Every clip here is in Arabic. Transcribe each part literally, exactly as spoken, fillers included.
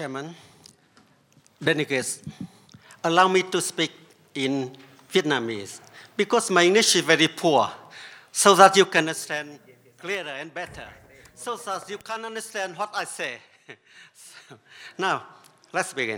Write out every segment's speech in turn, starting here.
Chairman, delegates, allow me to speak in Vietnamese because my English is very poor, so that you can understand clearer and better, so that you can understand what I say. So, now, let's begin.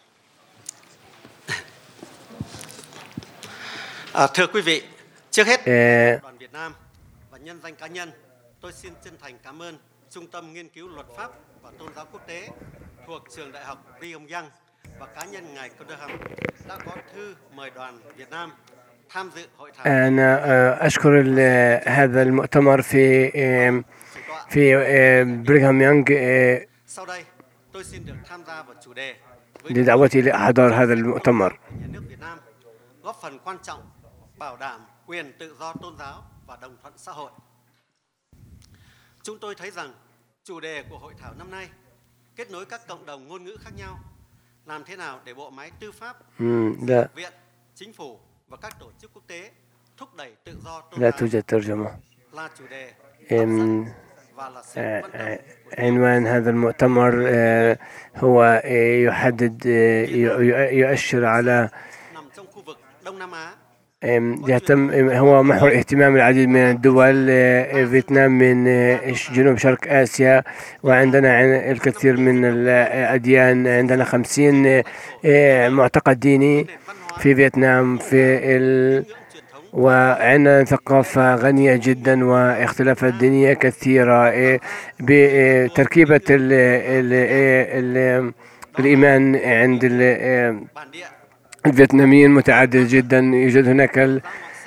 À, thưa quý vị, trước hết, đoàn Việt Nam và nhân danh cá nhân, tôi xin chân thành cảm ơn Trung tâm Nghiên cứu Luật pháp và Tôn giáo Quốc tế thuộc Trường Đại học Pyongyang và cá nhân ngài Kodoham đã có thư mời đoàn Việt Nam tham dự hội thảo. أنا أشكر هذا المؤتمر في في بريغهام يونغ Sau đây, tôi xin được tham gia vào chủ đề لدعوتي لإحضار هذا المؤتمر. Nhà nước Việt Nam góp phần quan trọng bảo đảm quyền tự do tôn giáo và đồng thuận xã hội. Chúng tôi thấy rằng chủ đề của hội thảo năm nay kết nối các cộng đồng ngôn ngữ khác nhau, làm thế nào để bộ máy tư pháp, viện, chính phủ và các tổ chức quốc tế thúc đẩy tự do tôn لا giáo توجد ترجمة. là chủ đề أم، và là sự quan tâm của عنوان هذا المؤتمر هو يحدد يؤشر على nằm trong khu vực Đông Nam Á. يهتم هو محور اهتمام العديد من الدول. فيتنام من جنوب شرق آسيا، وعندنا الكثير من الأديان، عندنا خمسين معتقد ديني في فيتنام، في ال... وعندنا ثقافة غنية جدا واختلافات دينية كثيرة. بتركيبة ال... ال... ال... الإيمان عند ال... الفيتناميين متعدد جدا. يوجد هناك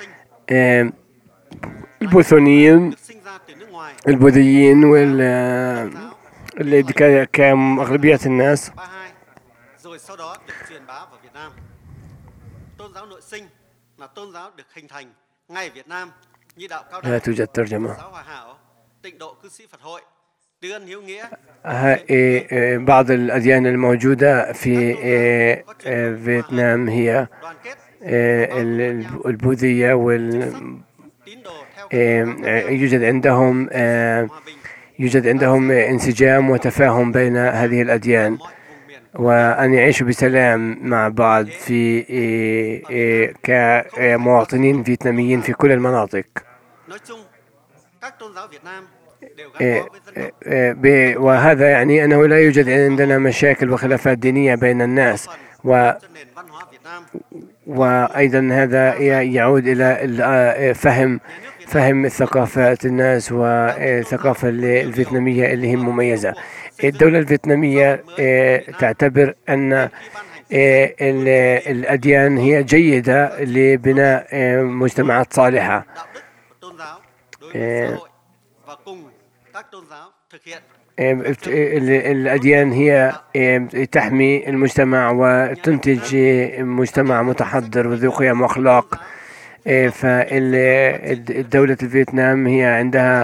البوذيين البوذيين وال اللي كانوا أغلبية الناس. Rồi sau đó được truyền bá vào Việt Nam. Tôn giáo nội sinh là tôn giáo được hình thành ngay Việt Nam như đạo Cao Đài, لا توجد ترجمة. giáo Hòa Hảo, Tịnh độ cư sĩ Phật hội, Từ ân hiếu nghĩa. بعض الأديان الموجودة في فيتنام هي البوذية وال يوجد عندهم يوجد عندهم انسجام وتفاهم بين هذه الأديان، وأن يعيشوا بسلام مع بعض في كمواطنين فيتناميين في كل المناطق. وهذا يعني أنه لا يوجد عندنا مشاكل وخلافات دينية بين الناس، و وأيضا هذا يعود إلى فهم فهم ثقافات الناس والثقافة الفيتنامية اللي هي مميزة. الدولة الفيتنامية تعتبر أن الأديان هي جيدة لبناء مجتمعات صالحة. الأديان هي تحمي المجتمع وتنتج مجتمع متحضر وذو قيم وأخلاق. فالدولة الفيتنام هي عندها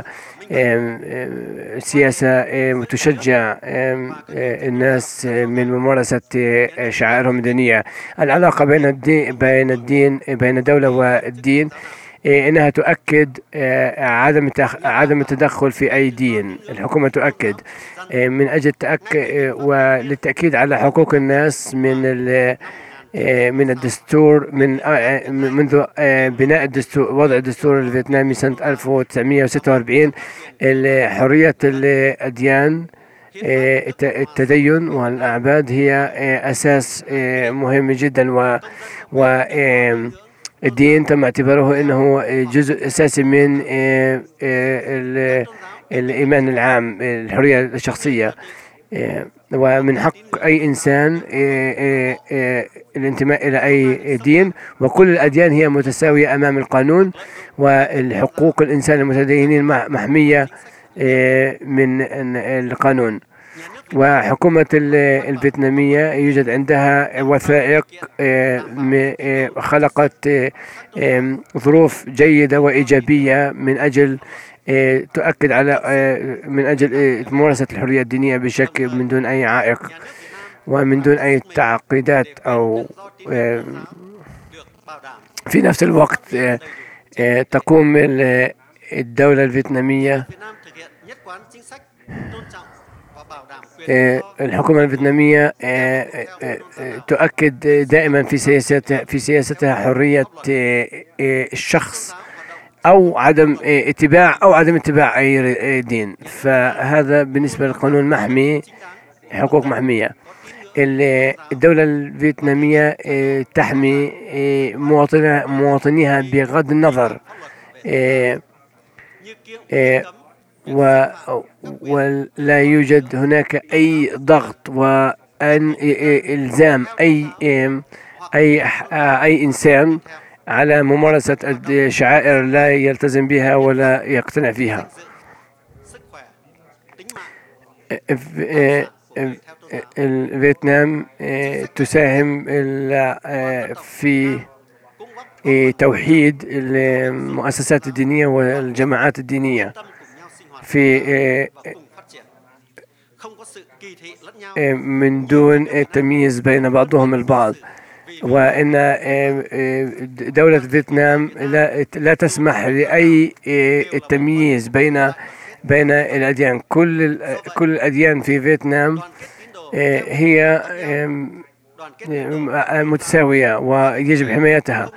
سياسة تشجع الناس من ممارسة شعائرهم الدينية. العلاقة بين الدين بين الدين بين الدولة والدين إنها تؤكد عدم عدم التدخل في أي دين. الحكومة تؤكد من أجل تأكد وللتأكيد على حقوق الناس من من الدستور، من منذ بناء الدستور وضع الدستور الفيتنامي سنة ألف وتسعمئة وستة وأربعين. حرية الأديان، التدين والأعباد هي أساس مهم جدا، و و الدين تم اعتباره أنه جزء أساسي من الإيمان العام، الحرية الشخصية، ومن حق أي إنسان الانتماء إلى أي دين، وكل الأديان هي متساوية أمام القانون، والحقوق الإنسان المتدينين محمية من القانون. وحكومة الفيتنامية يوجد عندها وثائق خلقت ظروف جيدة وإيجابية من أجل تؤكد على من أجل ممارسة الحرية الدينية بشكل من دون أي عائق ومن دون أي تعقيدات. أو في نفس الوقت تقوم الدولة الفيتنامية الحكومة الفيتنامية تؤكد دائما في سياستها في سياستها حرية الشخص أو عدم اتباع أو عدم اتباع أي دين. فهذا بالنسبة للقانون محمي، حقوق محمية. الدولة الفيتنامية تحمي مواطنيها بغض النظر ولا يوجد هناك أي ضغط وأن إلزام أي أي أي إنسان على ممارسة الشعائر لا يلتزم بها ولا يقتنع فيها. الفيتنام تساهم في توحيد المؤسسات الدينية والجماعات الدينية في من دون التمييز بين بعضهم البعض، وأن دولة فيتنام لا لا تسمح لأي التمييز بين بين الأديان. كل كل الأديان في فيتنام هي متساوية ويجب حمايتها.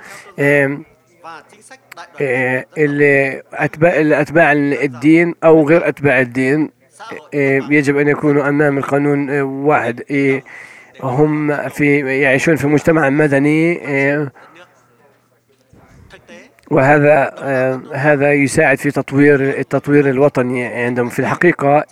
أتباع الدين أو غير أتباع الدين يجب أن يكونوا أمام القانون واحد. هم في يعيشون في مجتمع مدني، وهذا هذا يساعد في تطوير التطوير الوطني عندهم. في الحقيقة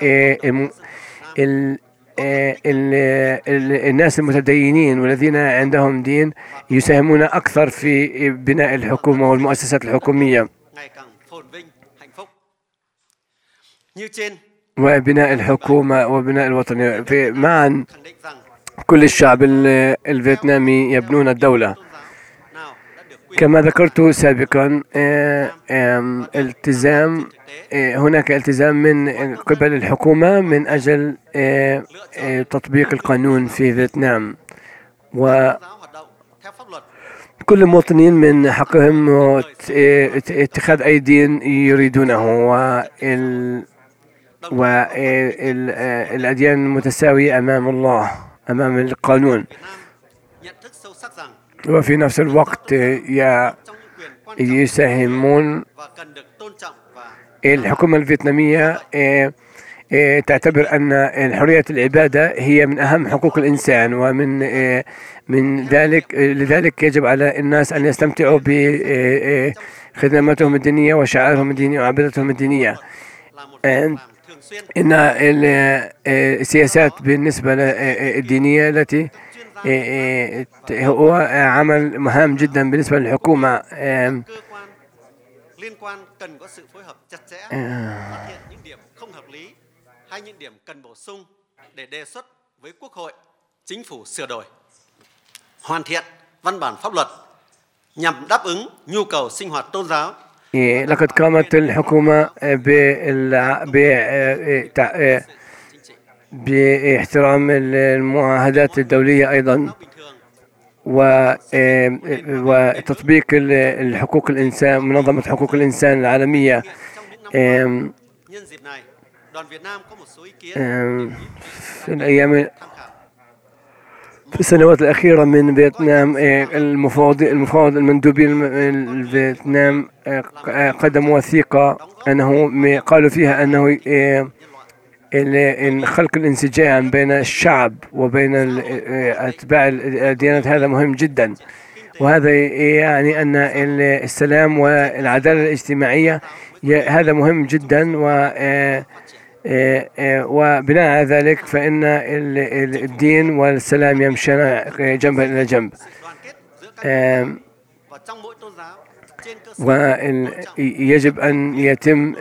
الناس المتدينين والذين عندهم دين يساهمون أكثر في بناء الحكومة والمؤسسات الحكومية وبناء الحكومة وبناء الوطنية. في معا كل الشعب الفيتنامي يبنون الدولة. كما ذكرت سابقا، التزام هناك التزام من قبل الحكومة من أجل تطبيق القانون في فيتنام، وكل المواطنين من حقهم اتخاذ أي دين يريدونه، والأديان متساوية أمام الله أمام القانون. وفي نفس الوقت يساهمون. الحكومة الفيتنامية تعتبر أن حرية العبادة هي من أهم حقوق الإنسان، ومن من ذلك لذلك يجب على الناس أن يستمتعوا بخدماتهم الدينية وشعائرهم الدينية وعبادتهم الدينية. إن السياسات بالنسبة للدينية التي هو عمل مهم جدا بالنسبة للحكومة. hoàn thiện văn bản pháp luật nhằm đáp ứng nhu cầu sinh hoạt tôn giáo. لقد قامت الحكومة باحترام المعاهدات الدولية أيضا، وتطبيق الحقوق الإنسان، منظمة حقوق الإنسان العالمية. في الأيام في السنوات الأخيرة من فيتنام، المفوض المفوض المندوبين الفيتنام قدموا وثيقة أنه قالوا فيها أنه إن خلق الانسجام بين الشعب وبين أتباع الديانات هذا مهم جدا، وهذا يعني أن السلام والعدالة الاجتماعية هذا مهم جدا. و وبناء على ذلك فإن الدين والسلام يمشون جنبا إلى جنب، ويجب أن يتم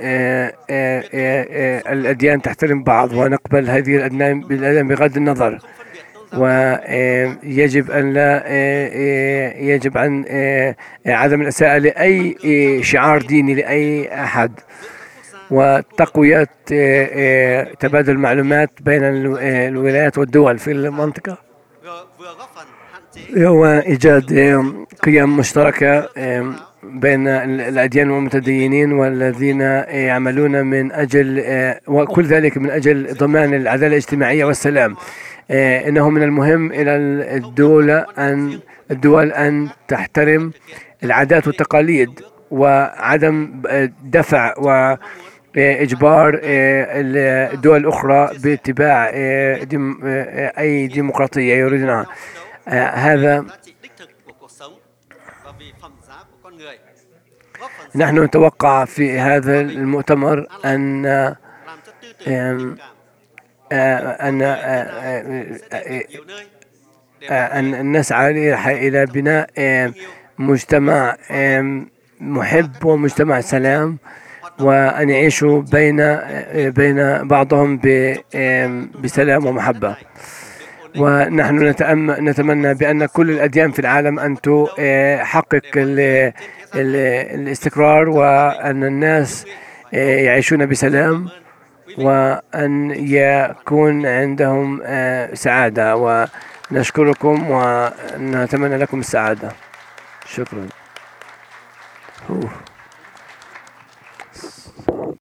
الأديان تحترم بعض ونقبل هذه الأديان بغض النظر، ويجب أن لا يجب عن عدم الإساءة لأي شعار ديني لأي أحد، وتقوية تبادل المعلومات بين الولايات والدول في المنطقة، وإيجاد قيم مشتركة بين الأديان والمتدينين والذين يعملون من أجل وكل ذلك من أجل ضمان العدالة الاجتماعية والسلام. إنه من المهم إلى الدولة أن الدول أن تحترم العادات والتقاليد وعدم دفع وإجبار الدول الأخرى باتباع أي ديمقراطية يريدونها. هذا نحن نتوقع في هذا المؤتمر أن أن أن نسعى إلى بناء مجتمع محب ومجتمع سلام، وأن يعيشوا بين بين بعضهم بسلام ومحبة. ونحن نتمنى بأن كل الأديان في العالم أن تحقق الاستقرار، وأن الناس يعيشون بسلام، وأن يكون عندهم سعادة. ونشكركم ونتمنى لكم السعادة. شكرا.